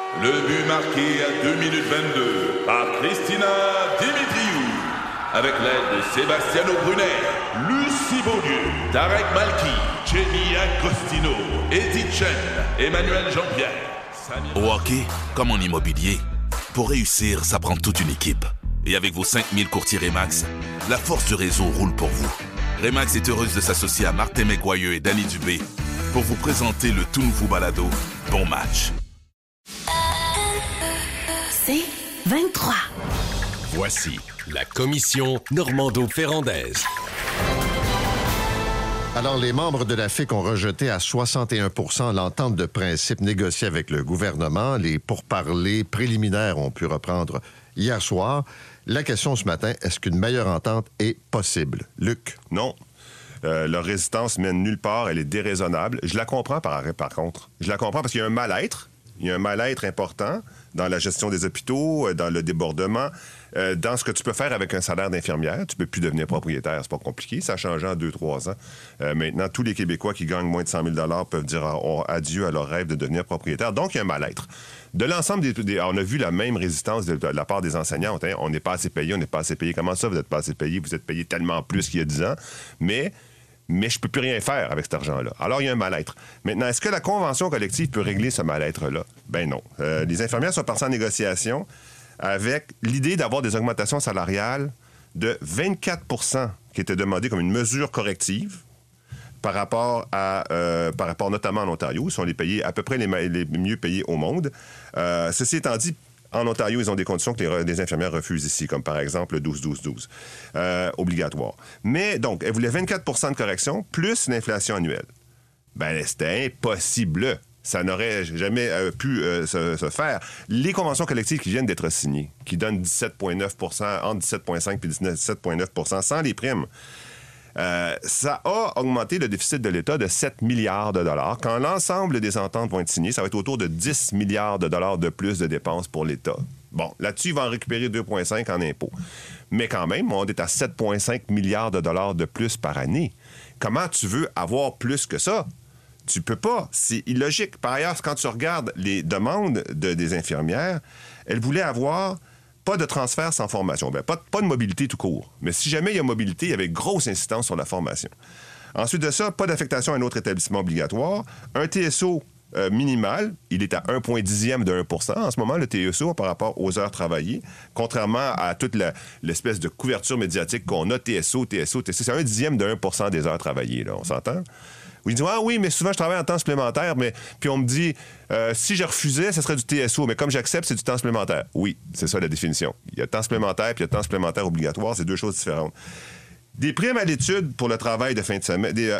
Le but marqué à 2 minutes 22 par Christina Dimitriou. Avec l'aide de Sebastiano Brunet, Lucie Beaulieu, Tarek Malki, Jenny Agostino, Eddie Chen, Emmanuel Jean-Pierre. Au hockey, comme en immobilier, pour réussir, ça prend toute une équipe. Et avec vos 5000 courtiers Remax, la force du réseau roule pour vous. Remax est heureuse de s'associer à Martin McGuire et Danny Dubé pour vous présenter le tout nouveau balado Bon Match. C'est 23. Voici la commission Normando-Ferrandaise. Alors, les membres de la FIC ont rejeté à 61% l'entente de principe négociée avec le gouvernement. Les pourparlers préliminaires ont pu reprendre hier soir. La question ce matin, est-ce qu'une meilleure entente est possible? Luc? Non. Leur résistance mène nulle part. Elle est déraisonnable. Je la comprends, par contre. Je la comprends parce qu'il y a un mal-être. Il y a un mal-être important dans la gestion des hôpitaux, dans le débordement, dans ce que tu peux faire avec un salaire d'infirmière. Tu peux plus devenir propriétaire, c'est pas compliqué. Ça a changé en 2-3 ans. Maintenant, tous les Québécois qui gagnent moins de 100 000 peuvent dire adieu à leur rêve de devenir propriétaire. Donc, il y a un mal-être. De l'ensemble on a vu la même résistance de la part des enseignants. Hein. On n'est pas assez payé, on n'est pas assez payé. Comment ça, vous n'êtes pas assez payé? Vous êtes payé tellement plus qu'il y a 10 ans. Mais je peux plus rien faire avec cet argent-là. Alors, il y a un mal-être. Maintenant, est-ce que la convention collective peut régler ce mal-être-là? Ben non. Les infirmières sont parties en négociation avec l'idée d'avoir des augmentations salariales de 24 % qui étaient demandées comme une mesure corrective par rapport notamment en Ontario, où sont les pays à peu près les mieux payés au monde. Ceci étant dit, en Ontario, ils ont des conditions que les infirmières refusent ici, comme par exemple le 12-12-12, obligatoire. Mais donc, elles voulaient 24 % de correction plus l'inflation annuelle. Ben, c'était impossible. Ça n'aurait jamais pu se faire. Les conventions collectives qui viennent d'être signées, qui donnent 17,9 % entre 17,5 et 17,9 % sans les primes, ça a augmenté le déficit de l'État de 7 milliards de dollars. Quand l'ensemble des ententes vont être signées, ça va être autour de 10 milliards de dollars de plus de dépenses pour l'État. Bon, là-dessus, il va en récupérer 2,5 en impôts. Mais quand même, on est à 7,5 milliards de dollars de plus par année. Comment tu veux avoir plus que ça? Tu peux pas. C'est illogique. Par ailleurs, quand tu regardes les demandes des infirmières, elles voulaient avoir pas de transfert sans formation. Bien, pas de mobilité tout court. Mais si jamais il y a mobilité, il y avait grosse insistance sur la formation. Ensuite de ça, pas d'affectation à un autre établissement obligatoire. Un TSO minimal, il est à 1,10 de 1 % en ce moment, le TSO, par rapport aux heures travaillées. Contrairement à toute l'espèce de couverture médiatique qu'on a, TSO, c'est 1/10 de 1 % des heures travaillées, là, on s'entend? Où ils disent « Ah oui, mais souvent, je travaille en temps supplémentaire, mais puis on me dit si je refusais, ce serait du TSO, mais comme j'accepte, c'est du temps supplémentaire. » Oui, c'est ça la définition. Il y a temps supplémentaire puis il y a temps supplémentaire obligatoire, c'est deux choses différentes. Des primes à l'étude pour le travail de fin de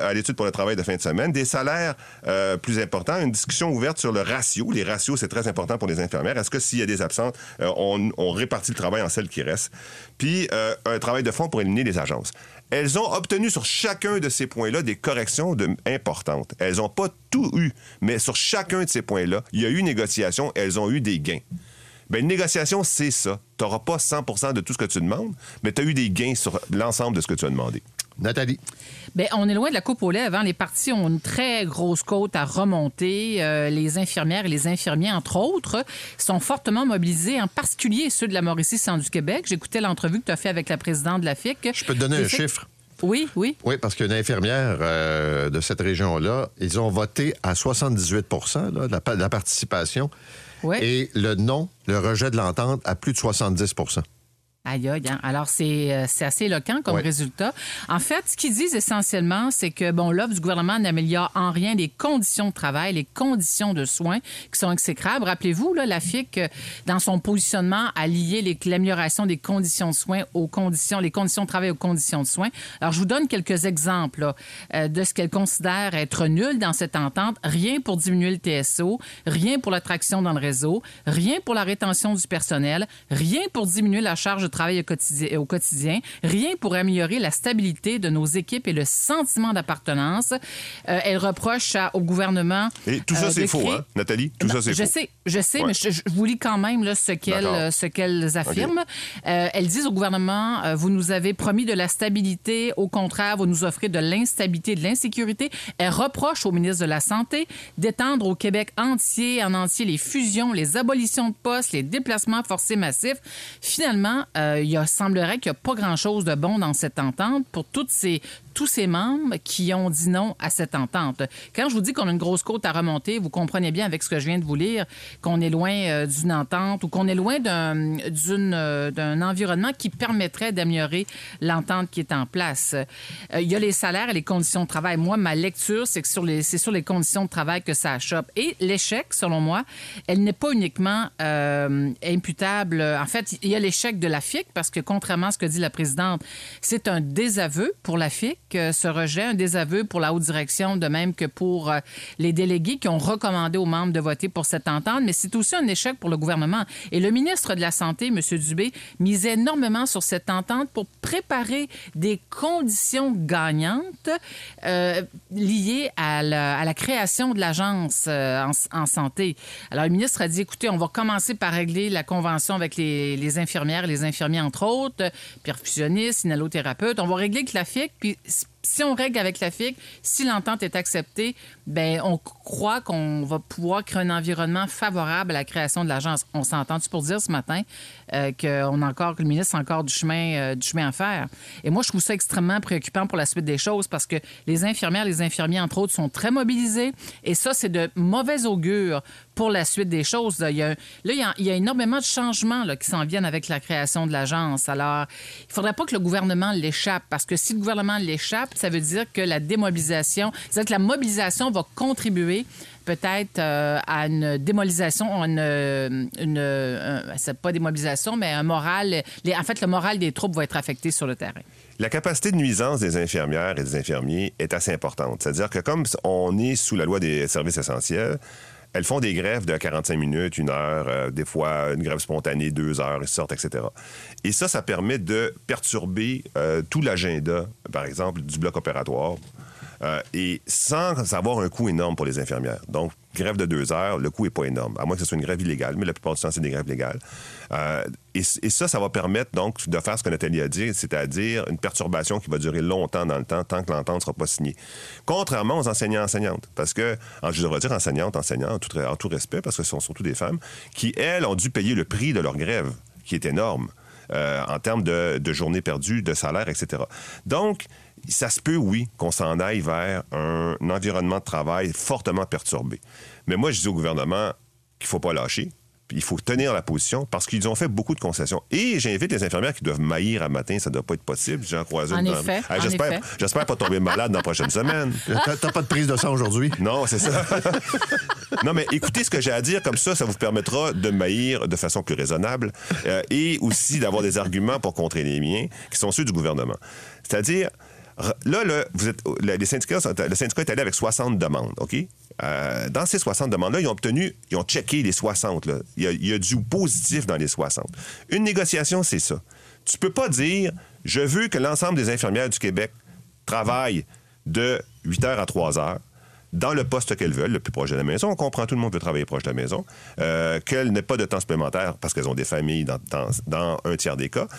semaine, des salaires plus importants, une discussion ouverte sur le ratio. Les ratios, c'est très important pour les infirmières. Est-ce que s'il y a des absences, on répartit le travail en celles qui restent? Puis un travail de fond pour éliminer les agences. Elles ont obtenu sur chacun de ces points-là des corrections importantes. Elles n'ont pas tout eu, mais sur chacun de ces points-là, il y a eu négociation, elles ont eu des gains. Bien, une négociation, c'est ça. Tu n'auras pas 100 % de tout ce que tu demandes, mais tu as eu des gains sur l'ensemble de ce que tu as demandé. Nathalie? Bien, on est loin de la coupe aux lèvres. Hein? Les partis ont une très grosse côte à remonter. Les infirmières et les infirmiers, entre autres, sont fortement mobilisés, en particulier ceux de la Mauricie-Centre du Québec. J'écoutais l'entrevue que tu as faite avec la présidente de la FIC. Je peux te donner un chiffre? Oui. Oui, parce qu'une infirmière de cette région-là, ils ont voté à 78 % là, de la participation. Ouais. Et le non, le rejet de l'entente, à plus de 70 %. Aïe, aïe, hein? Alors, c'est assez éloquent comme résultat. En fait, ce qu'ils disent essentiellement, c'est que, l'offre du gouvernement n'améliore en rien les conditions de travail, les conditions de soins qui sont exécrables. Rappelez-vous, là, la FIC, dans son positionnement, a lié l'amélioration des conditions de soins les conditions de travail aux conditions de soins. Alors, je vous donne quelques exemples de ce qu'elle considère être nul dans cette entente. Rien pour diminuer le TSO, rien pour l'attraction dans le réseau, rien pour la rétention du personnel, rien pour diminuer la charge de travail au quotidien. Rien pour améliorer la stabilité de nos équipes et le sentiment d'appartenance. Elle reproche au gouvernement... Et tout ça, c'est faux, hein, Nathalie? Tout ça, c'est faux. Je sais, mais je vous lis quand même là, ce qu'elles affirment. Okay. Elles disent au gouvernement, vous nous avez promis de la stabilité, au contraire, vous nous offrez de l'instabilité et de l'insécurité. Elles reprochent au ministre de la Santé d'étendre au Québec en entier les fusions, les abolitions de postes, les déplacements forcés massifs. Finalement, il semblerait qu'il n'y a pas grand-chose de bon dans cette entente pour tous ces membres qui ont dit non à cette entente. Quand je vous dis qu'on a une grosse côte à remonter, vous comprenez bien avec ce que je viens de vous lire qu'on est loin d'une entente ou qu'on est loin d'un environnement qui permettrait d'améliorer l'entente qui est en place. Il y a les salaires et les conditions de travail. Moi, ma lecture, c'est que c'est sur les conditions de travail que ça achoppe. Et l'échec, selon moi, elle n'est pas uniquement imputable. En fait, il y a l'échec de la FIC parce que, contrairement à ce que dit la présidente, c'est un désaveu pour la FIC, ce rejet, un désaveu pour la haute direction, de même que pour les délégués qui ont recommandé aux membres de voter pour cette entente, mais c'est aussi un échec pour le gouvernement. Et le ministre de la Santé, M. Dubé, mise énormément sur cette entente pour préparer des conditions gagnantes liées à la création de l'agence en santé. Alors, le ministre a dit, écoutez, on va commencer par régler la convention avec les infirmières et les infirmiers, entre autres, perfusionnistes, inhalothérapeutes. On va régler avec la FIC, puis si on règle avec la FIC, si l'entente est acceptée, bien, on croit qu'on va pouvoir créer un environnement favorable à la création de l'agence. On s'entend-tu pour dire ce matin que le ministre a encore du chemin à faire? Et moi, je trouve ça extrêmement préoccupant pour la suite des choses parce que les infirmières, les infirmiers, entre autres, sont très mobilisés et ça, c'est de mauvais augure pour la suite des choses. Il y a énormément de changements là, qui s'en viennent avec la création de l'agence. Alors, il ne faudrait pas que le gouvernement l'échappe parce que si le gouvernement l'échappe, ça veut dire que la démobilisation, c'est-à-dire que la mobilisation va contribuer peut-être à une démobilisation, c'est pas démobilisation, mais un moral. En fait, le moral des troupes va être affecté sur le terrain. La capacité de nuisance des infirmières et des infirmiers est assez importante. C'est-à-dire que comme on est sous la loi des services essentiels, elles font des grèves de 45 minutes, 1 heure, des fois une grève spontanée, 2 heures, elles sortent, etc. Et ça permet de perturber tout l'agenda, par exemple, du bloc opératoire, et sans avoir un coût énorme pour les infirmières. Donc, grève de 2 heures, le coût n'est pas énorme, à moins que ce soit une grève illégale, mais la plupart du temps, c'est des grèves légales. Et ça va permettre donc de faire ce que Nathalie a dit, c'est-à-dire une perturbation qui va durer longtemps dans le temps, tant que l'entente ne sera pas signée. Contrairement aux enseignants-enseignantes, parce que, je devrais dire enseignants, en tout respect, parce que ce sont surtout des femmes, qui, elles, ont dû payer le prix de leur grève, qui est énorme, en termes de journées perdues, de salaire, etc. Donc, ça se peut, oui, qu'on s'en aille vers un environnement de travail fortement perturbé. Mais moi, je dis au gouvernement qu'il ne faut pas lâcher. Il faut tenir la position parce qu'ils ont fait beaucoup de concessions. Et j'invite les infirmières qui doivent maillir à matin, ça ne doit pas être possible. J'en croise une. J'espère pas tomber malade dans la prochaine semaine. T'as pas de prise de sang aujourd'hui? Non, c'est ça. Non, mais écoutez ce que j'ai à dire, comme ça vous permettra de maillir de façon plus raisonnable et aussi d'avoir des arguments pour contrer les miens, qui sont ceux du gouvernement. C'est-à-dire, là, le syndicat est allé avec 60 demandes, OK? Dans ces 60 demandes-là, ils ont checké les 60. Là. Il y a du positif dans les 60. Une négociation, c'est ça. Tu peux pas dire, je veux que l'ensemble des infirmières du Québec travaillent de 8 heures à 3 heures dans le poste qu'elles veulent, le plus proche de la maison. On comprend, tout le monde veut travailler proche de la maison. Qu'elles n'aient pas de temps supplémentaire parce qu'elles ont des familles dans un tiers des cas.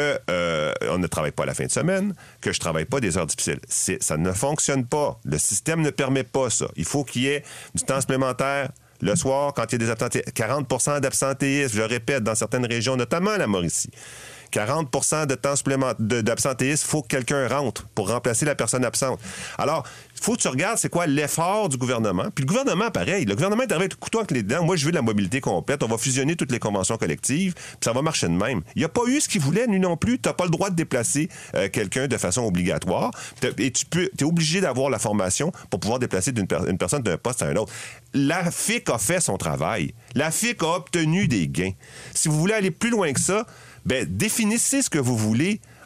On ne travaille pas la fin de semaine. Que je ne travaille pas des heures difficiles. Ça ne fonctionne pas. Le système ne permet pas ça. Il faut qu'il y ait du temps supplémentaire le soir quand il y a des absentéismes. 40 d'absentéisme, je répète, dans certaines régions, notamment la Mauricie. 40 de temps d'absentéisme, il faut que quelqu'un rentre pour remplacer la personne absente. Alors, il faut que tu regardes c'est quoi l'effort du gouvernement. Puis le gouvernement, pareil. Le gouvernement est arrivé avec le couteau entre les dents. Moi, je veux de la mobilité complète. On va fusionner toutes les conventions collectives, puis ça va marcher de même. Il n'y a pas eu ce qu'il voulait, lui non plus. Tu n'as pas le droit de déplacer quelqu'un de façon obligatoire. Et tu es obligé d'avoir la formation pour pouvoir déplacer une personne d'un poste à un autre. La FIC a fait son travail. La FIC a obtenu des gains. Si vous voulez aller plus loin que ça, définissez ce que vous voulez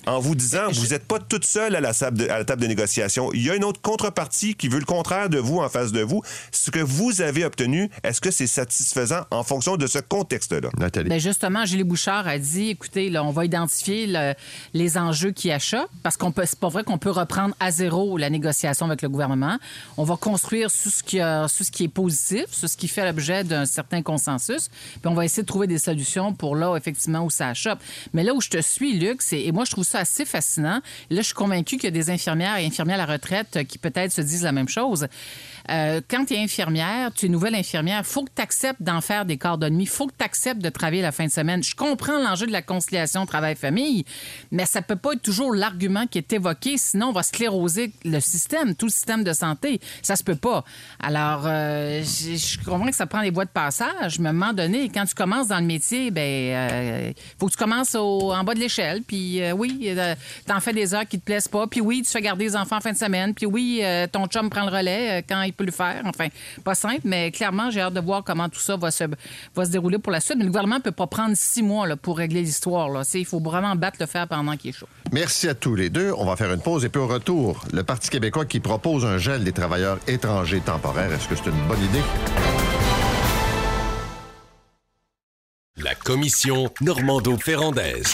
en vous disant vous n'êtes pas toute seule à la table de négociation. Il y a une autre contrepartie qui veut le contraire de vous en face de vous. Ce que vous avez obtenu, est-ce que c'est satisfaisant en fonction de ce contexte-là? Nathalie. Bien justement, Julie Bouchard a dit, écoutez, là, on va identifier les enjeux qui achoppent parce c'est pas vrai qu'on peut reprendre à zéro la négociation avec le gouvernement. On va construire sur ce qui est positif, sur ce qui fait l'objet d'un certain consensus, puis on va essayer de trouver des solutions pour là, effectivement, où ça achoppe. Mais là où je te suis, Luc, et moi, je trouve ça assez fascinant. Là, je suis convaincue qu'il y a des infirmières et infirmiers à la retraite qui peut-être se disent la même chose. Quand tu es infirmière, tu es nouvelle infirmière, il faut que tu acceptes d'en faire des quarts de nuit, il faut que tu acceptes de travailler la fin de semaine. Je comprends l'enjeu de la conciliation travail-famille, mais ça peut pas être toujours l'argument qui est évoqué, sinon on va scléroser le système, tout le système de santé. Ça se peut pas. Alors, je comprends que ça prend des voies de passage, mais à un moment donné, quand tu commences dans le métier, faut que tu commences en bas de l'échelle, puis oui, t'en fais des heures qui te plaisent pas, puis oui, tu fais garder les enfants en fin de semaine, puis oui, ton chum prend le relais quand il peut le faire. Enfin, pas simple, mais clairement, j'ai hâte de voir comment tout ça va se dérouler pour la suite. Mais le gouvernement ne peut pas prendre 6 mois là, pour régler l'histoire. Il faut vraiment battre le fer pendant qu'il est chaud. Merci à tous les deux. On va faire une pause et puis au retour, le Parti québécois qui propose un gel des travailleurs étrangers temporaires. Est-ce que c'est une bonne idée? La commission Normando-Ferrandaise.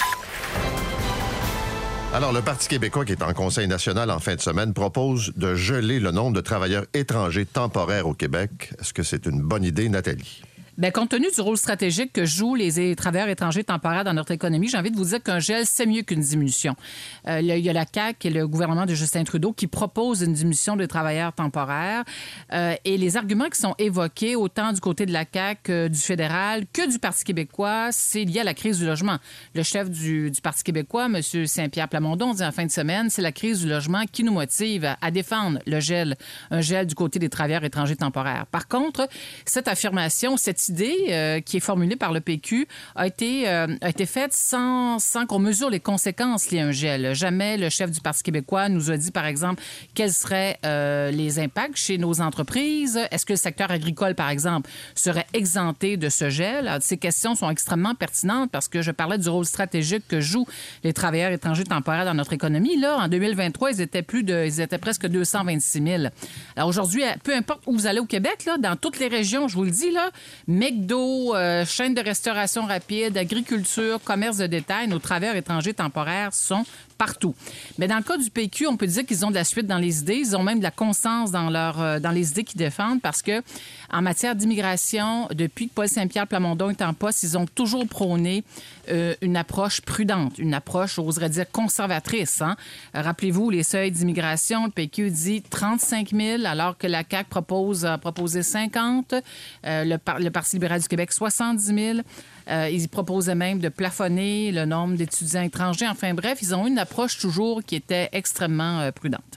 Alors, le Parti québécois, qui est en Conseil national en fin de semaine, propose de geler le nombre de travailleurs étrangers temporaires au Québec. Est-ce que c'est une bonne idée, Nathalie? Bien, compte tenu du rôle stratégique que jouent les travailleurs étrangers temporaires dans notre économie, j'ai envie de vous dire qu'un gel, c'est mieux qu'une diminution. Il y a la CAQ et le gouvernement de Justin Trudeau qui proposent une diminution des travailleurs temporaires. Et les arguments qui sont évoqués, autant du côté de la CAQ, du fédéral, que du Parti québécois, c'est lié à la crise du logement. Le chef du Parti québécois, M. Saint-Pierre Plamondon, dit en fin de semaine, c'est la crise du logement qui nous motive à défendre un gel du côté des travailleurs étrangers temporaires. Par contre, cette affirmation, cette idée qui est formulée par le PQ a été faite sans qu'on mesure les conséquences liées à un gel. Jamais le chef du Parti québécois nous a dit, par exemple, quels seraient les impacts chez nos entreprises. Est-ce que le secteur agricole, par exemple, serait exempté de ce gel? Alors, ces questions sont extrêmement pertinentes parce que je parlais du rôle stratégique que jouent les travailleurs étrangers temporaires dans notre économie. Là, en 2023, ils étaient presque 226 000. Alors aujourd'hui, peu importe où vous allez au Québec, là, dans toutes les régions, je vous le dis, là, McDo, chaîne de restauration rapide, agriculture, commerce de détail, nos travailleurs étrangers temporaires sont partout. Mais dans le cas du PQ, on peut dire qu'ils ont de la suite dans les idées. Ils ont même de la constance dans les idées qu'ils défendent parce que en matière d'immigration, depuis que Paul Saint-Pierre Plamondon est en poste, ils ont toujours prôné une approche prudente, une approche, j'oserais dire, conservatrice. Hein? Rappelez-vous, les seuils d'immigration, le PQ dit 35 000, alors que la CAQ a proposé 50 le Parti libéral du Québec, 70 000 ils proposaient même de plafonner le nombre d'étudiants étrangers. Enfin bref, ils ont une approche toujours qui était extrêmement prudente.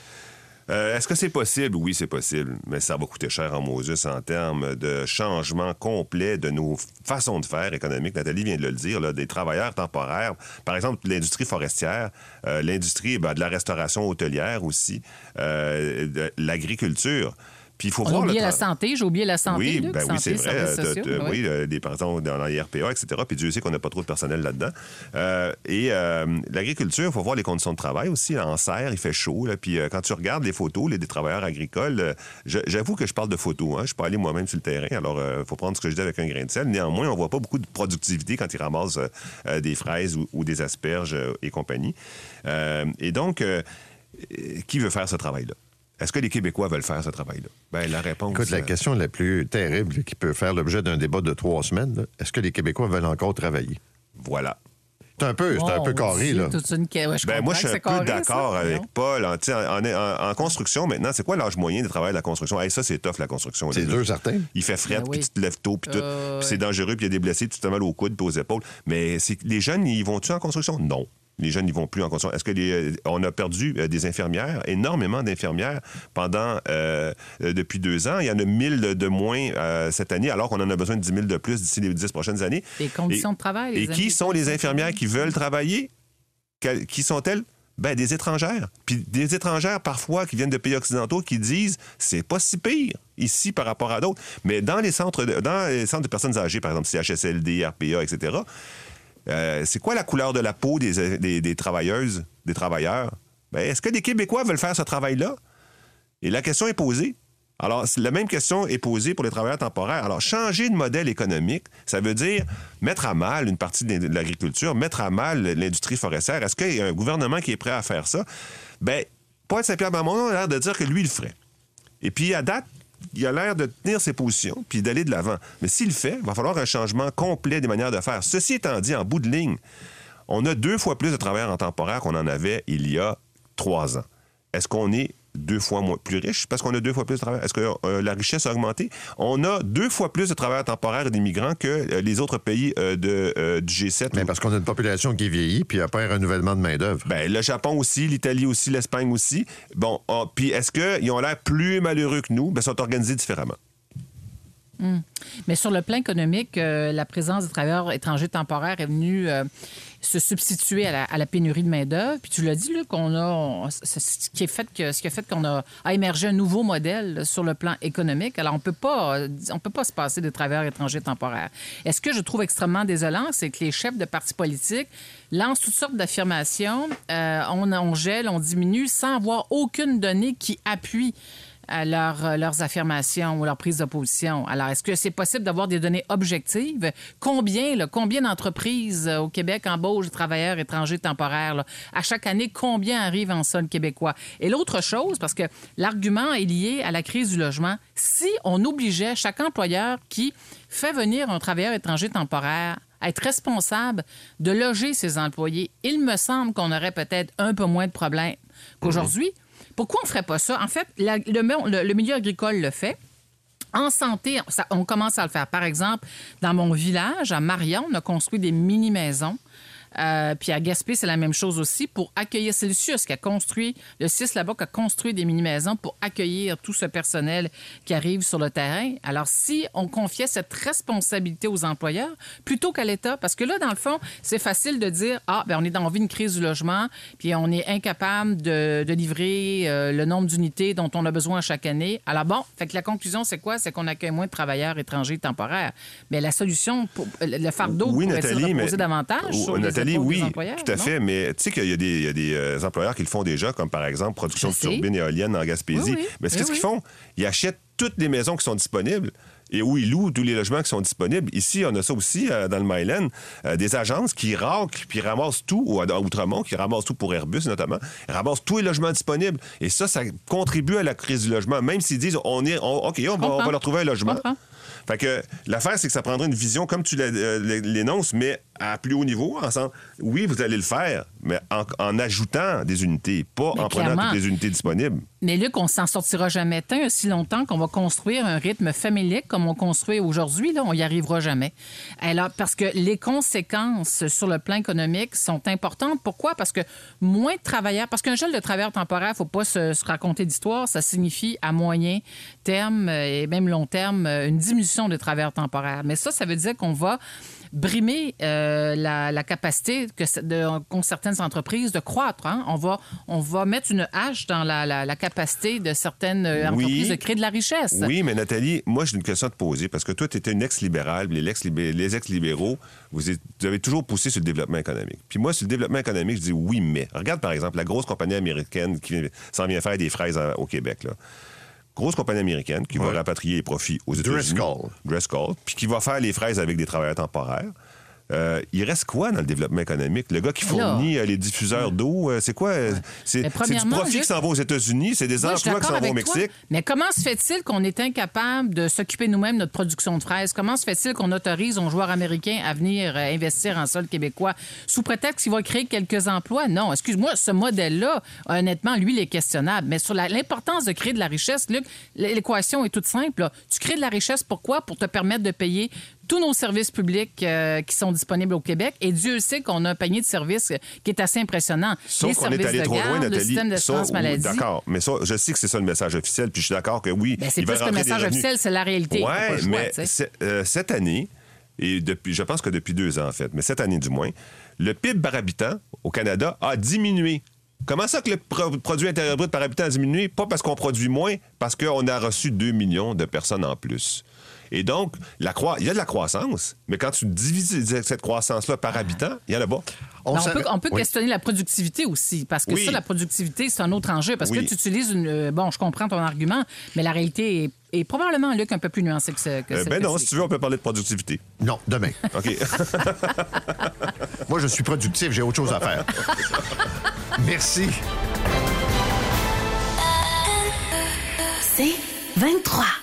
Est-ce que c'est possible? Oui, c'est possible, mais ça va coûter cher en Moses en termes de changement complet de nos façons de faire économiques. Nathalie vient de le dire, là, des travailleurs temporaires. Par exemple, l'industrie forestière, l'industrie de la restauration hôtelière aussi, de l'agriculture. Puis il faut voir la santé, j'ai oublié la santé. Oui, Luc, oui, c'est vrai. Oui, des pensions dans la IRPA, etc. Puis Dieu sait qu'on n'a pas trop de personnel là-dedans. L'agriculture, il faut voir les conditions de travail aussi. En serre, il fait chaud. Là, puis quand tu regardes les photos des travailleurs agricoles, j'avoue que je parle de photos. Hein, je ne suis pas allé moi-même sur le terrain. Alors, il faut prendre ce que je dis avec un grain de sel. Néanmoins, on ne voit pas beaucoup de productivité quand ils ramassent des fraises ou des asperges et compagnie. Et donc, qui veut faire ce travail-là? Est-ce que les Québécois veulent faire ce travail-là? Bien, la réponse... Écoute, la question la plus terrible qui peut faire l'objet d'un débat de 3 semaines, là, est-ce que les Québécois veulent encore travailler? Voilà. C'est un peu carré, là. Moi, je suis un peu d'accord avec Paul. En construction, maintenant, c'est quoi l'âge moyen de travail de la construction? Hey, ça, c'est tough, la construction. C'est dur, certain. Il fait fret, puis tu te lèves tôt, puis tout. Puis c'est dangereux, puis il y a des blessés, puis tu te mal aux coudes, puis aux épaules. Mais les jeunes, ils vont-tu en construction? Non. Les jeunes n'y vont plus en construction. Est-ce que on a perdu des infirmières, énormément d'infirmières depuis 2 ans? Il y en a 1000 de moins cette année, alors qu'on en a besoin de 10 000 de plus d'ici les 10 prochaines années. Les conditions de travail. Et qui sont les infirmières qui veulent travailler? Qui sont-elles? Ben, des étrangères. Puis des étrangères, parfois, qui viennent de pays occidentaux, qui disent c'est pas si pire ici par rapport à d'autres. Mais dans les centres de personnes âgées, par exemple, CHSLD, RPA, etc., C'est quoi la couleur de la peau des travailleuses, des travailleurs? Bien, est-ce que des Québécois veulent faire ce travail-là? Et la question est posée. Alors, la même question est posée pour les travailleurs temporaires. Alors, changer de modèle économique, ça veut dire mettre à mal une partie de l'agriculture, mettre à mal l'industrie forestière. Est-ce qu'il y a un gouvernement qui est prêt à faire ça? Bien, Paul Saint-Pierre Plamondon a l'air de dire que lui, il le ferait. Et puis, à date, il a l'air de tenir ses positions puis d'aller de l'avant. Mais s'il le fait, il va falloir un changement complet des manières de faire. Ceci étant dit, en bout de ligne, on a 2 fois plus de travailleurs en temporaire qu'on en avait il y a 3 ans. Est-ce qu'on est 2 fois plus riche parce qu'on a 2 fois plus de travailleurs? Est-ce que la richesse a augmenté? On a 2 fois plus de travailleurs temporaires et d'immigrants que les autres pays du G7. Mais parce qu'on a une population qui vieillit puis il n'y a pas un renouvellement de main-d'œuvre. Bien, le Japon aussi, l'Italie aussi, l'Espagne aussi. Bon, puis est-ce qu'ils ont l'air plus malheureux que nous? Bien, ils sont organisés différemment. Mais sur le plan économique, la présence des travailleurs étrangers temporaires est venue se substituer à la pénurie de main-d'œuvre. Puis tu l'as dit, Luc, ce qui a fait qu'on a émergé un nouveau modèle là, sur le plan économique. Alors, on peut pas se passer de travailleurs étrangers temporaires. Et ce que je trouve extrêmement désolant, c'est que les chefs de partis politiques lancent toutes sortes d'affirmations. On gèle, on diminue, sans avoir aucune donnée qui appuie leurs affirmations ou leur prise de position. Alors, est-ce que c'est possible d'avoir des données objectives? Combien d'entreprises au Québec embauchent des travailleurs étrangers temporaires? Là? À chaque année, combien arrivent en sol québécois? Et l'autre chose, parce que l'argument est lié à la crise du logement, si on obligeait chaque employeur qui fait venir un travailleur étranger temporaire à être responsable de loger ses employés, il me semble qu'on aurait peut-être un peu moins de problèmes qu'aujourd'hui. Pourquoi on ne ferait pas ça? En fait, le milieu agricole le fait. En santé, on commence à le faire. Par exemple, dans mon village, à Marion, on a construit des mini-maisons. Puis à Gaspé, c'est la même chose aussi pour accueillir. C'est le CIUS qui a construit, le CIUS là-bas qui a construit des mini-maisons pour accueillir tout ce personnel qui arrive sur le terrain. Alors, si on confiait cette responsabilité aux employeurs plutôt qu'à l'État, parce que là, dans le fond, c'est facile de dire, on est dans une crise du logement, puis on est incapable de livrer le nombre d'unités dont on a besoin chaque année. Alors bon, fait que la conclusion, c'est quoi? C'est qu'on accueille moins de travailleurs étrangers temporaires. Mais la solution, le fardeau pourrait-il reposer davantage sur les oui, tout à fait, mais tu sais qu'il y a des employeurs qui le font déjà, comme par exemple production de turbines éoliennes en Gaspésie. Oui. Mais qu'est-ce qu'ils font? Ils achètent toutes les maisons qui sont disponibles et où ils louent tous les logements qui sont disponibles. Ici, on a ça aussi dans le Myland, des agences qui raclent puis ramassent tout, ou à Outremont, qui ramassent tout pour Airbus notamment, ramassent tous les logements disponibles. Et ça contribue à la crise du logement, même s'ils disent, on va leur trouver un logement. Fait que l'affaire, c'est que ça prendrait une vision, comme tu l'énonces, mais à plus haut niveau, ensemble. Oui, vous allez le faire, mais en ajoutant des unités, pas en prenant toutes les unités disponibles. Mais Luc, on s'en sortira jamais tant aussi longtemps qu'on va construire un rythme familique comme on construit aujourd'hui. Là, on n'y arrivera jamais. Alors, parce que les conséquences sur le plan économique sont importantes. Pourquoi? Parce que moins de travailleurs... Parce qu'un gel de travailleurs temporaires, il ne faut pas se raconter d'histoire. Ça signifie à moyen terme et même long terme une diminution des travailleurs temporaires. Mais ça veut dire qu'on va brimer la capacité qu'ont certaines entreprises de croître. Hein? On va mettre une hache dans la capacité de certaines entreprises de créer de la richesse. Oui, mais Nathalie, moi, j'ai une question à te poser, parce que toi, tu étais une ex-libérale, les ex-libéraux, vous avez toujours poussé sur le développement économique. Puis moi, sur le développement économique, je dis oui, mais. Regarde, par exemple, la grosse compagnie américaine qui s'en vient faire des fraises au Québec, là. Grosse compagnie américaine qui va rapatrier les profits aux États-Unis. Driscoll. Puis qui va faire les fraises avec des travailleurs temporaires. Il reste quoi dans le développement économique? Le gars qui fournit les diffuseurs d'eau, c'est quoi? C'est du profit qui s'en va aux États-Unis, c'est des emplois qui s'en vont au Mexique. Mais comment se fait-il qu'on est incapable de s'occuper nous-mêmes de notre production de fraises? Comment se fait-il qu'on autorise un joueur américain à venir investir en sol québécois sous prétexte qu'il va créer quelques emplois? Non, excuse-moi, ce modèle-là, honnêtement, lui, il est questionnable. Mais sur l'importance de créer de la richesse, Luc, l'équation est toute simple. Là. Tu crées de la richesse, pourquoi? Pour te permettre de payer tous nos services publics qui sont disponibles au Québec. Et Dieu sait qu'on a un panier de services qui est assez impressionnant. Sauf qu'on est allé trop loin, Nathalie. Le système d'assurance maladie. D'accord, mais ça, je sais que c'est ça le message officiel, puis je suis d'accord que oui. Ben, c'est plus que le message officiel, c'est la réalité. Oui, mais cette année, et je pense que depuis 2 ans, en fait, mais cette année du moins, le PIB par habitant au Canada a diminué. Comment ça que le produit intérieur brut par habitant a diminué? Pas parce qu'on produit moins, parce qu'on a reçu 2 millions de personnes en plus. Et donc, il y a de la croissance, mais quand tu divises cette croissance-là par habitant, il y en a pas. On peut questionner la productivité aussi, parce que ça, la productivité, c'est un autre enjeu. Parce que tu utilises bon, je comprends ton argument, mais la réalité est probablement, Luc, un peu plus nuancée que ça. Non, si tu veux, on peut parler de productivité. Non, demain. OK. Moi, je suis productif, j'ai autre chose à faire. Merci. C'est 23.